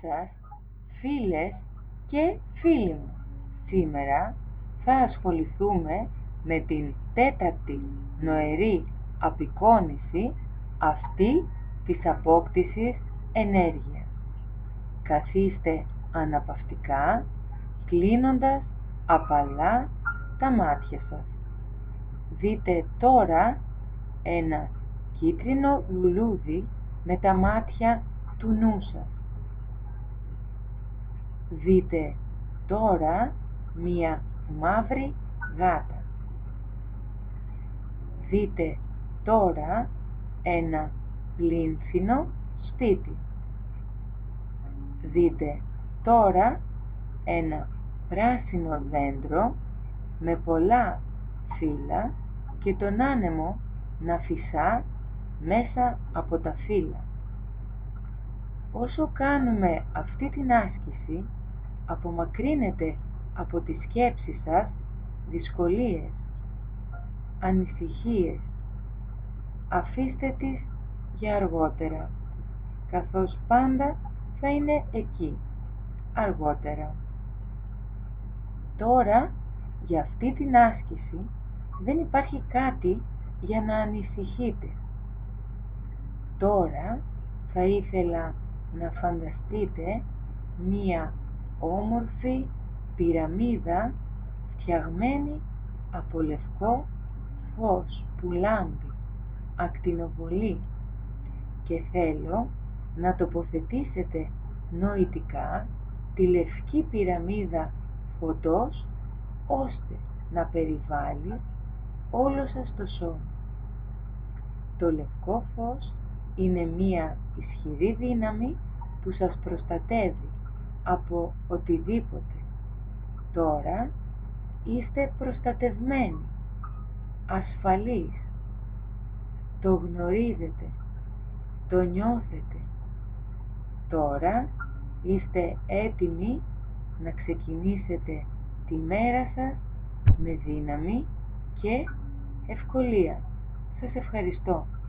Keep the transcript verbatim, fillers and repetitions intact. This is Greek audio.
σας, φίλες και φίλοι μου. Σήμερα θα ασχοληθούμε με την τέταρτη νοερή απεικόνηση αυτή της απόκτησης ενέργειας. Καθίστε αναπαυτικά, κλείνοντας απαλά τα μάτια σας. Δείτε τώρα ένα κίτρινο λουλούδι με τα μάτια του νου σας. Δείτε τώρα μία μαύρη γάτα. Δείτε τώρα ένα λίνθινο σπίτι. Δείτε τώρα ένα πράσινο δέντρο με πολλά φύλλα και τον άνεμο να φυσά μέσα από τα φύλλα. Όσο κάνουμε αυτή την άσκηση, απομακρύνετε από τη σκέψη σας δυσκολίες, ανησυχίες. Αφήστε τις για αργότερα, καθώς πάντα θα είναι εκεί, αργότερα. Τώρα, για αυτή την άσκηση, δεν υπάρχει κάτι για να ανησυχείτε. Τώρα, θα ήθελα να φανταστείτε μία όμορφη πυραμίδα φτιαγμένη από λευκό φως που λάμπει, ακτινοβολεί, και θέλω να τοποθετήσετε νοητικά τη λευκή πυραμίδα φωτός ώστε να περιβάλλει όλο σας το σώμα. Το λευκό φως είναι μία ισχυρή δύναμη που σας προστατεύει από οτιδήποτε. Τώρα είστε προστατευμένοι, ασφαλείς. Το γνωρίζετε, το νιώθετε. Τώρα είστε έτοιμοι να ξεκινήσετε τη μέρα σας με δύναμη και ευκολία. Σας ευχαριστώ.